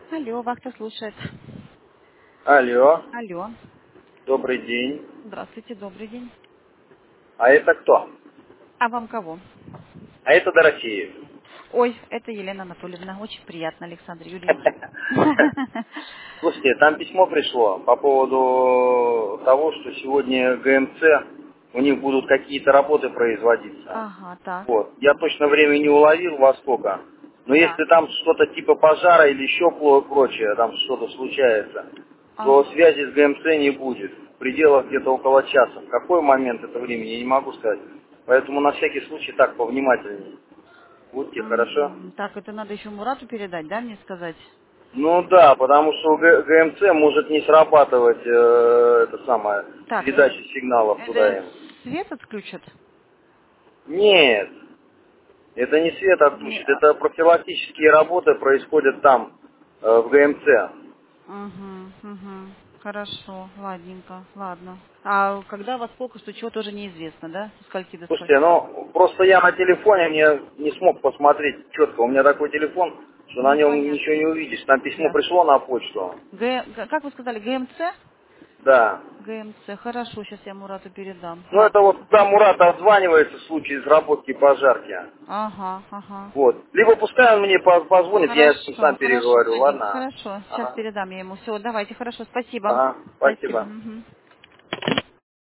Алло, вахта слушает. Алло, Алло. добрый день. Здравствуйте, добрый день. А это кто? А вам кого? А это Дорофеев. Ой, это Елена Анатольевна. Очень приятно, Александр Юрьевич. Слушайте, там письмо пришло по поводу того, что сегодня ГМЦ, у них будут какие-то работы производиться. Ага, так. Вот. Я точно время не уловил во сколько. Но если Так. там что-то типа пожара или еще прочее, там что-то случается, то Ага. связи с ГМЦ не будет. В пределах где-то около часа. В какой момент это времени, я не могу сказать. Поэтому на всякий случай так повнимательнее. Будьте, хорошо? Так, это надо еще Мурату передать, да, мне сказать? Ну да, потому что у ГМЦ может не срабатывать это самое, Так, передача сигналов туда это им. свет отключат? Нет, это не свет Не, отключит, это профилактические работы происходят там, в ГМЦ. угу. Хорошо, ладненько, ладно. А когда во сколько, что чего, тоже неизвестно, да? Со скольки до Слушайте, скольки? ну просто я на телефоне не смог посмотреть четко. У меня такой телефон, что на Ну, нем ничего понятно. не увидишь. Там письмо Ясно. пришло на почту. Как вы сказали, ГМЦ? Да. ГМЦ. Хорошо, сейчас я Мурату передам. Ну это вот Ладненько. там Мурат отзванивается в случае разработки пожарки. Ага, ага. Вот. Либо пускай он мне позвонит, я с ним Хорошо, сам хорошо, переговорю, ладненько. ладно? Хорошо, сейчас Ага. передам я ему. Все, давайте, хорошо, спасибо. Ага, Спасибо. спасибо. Мгм.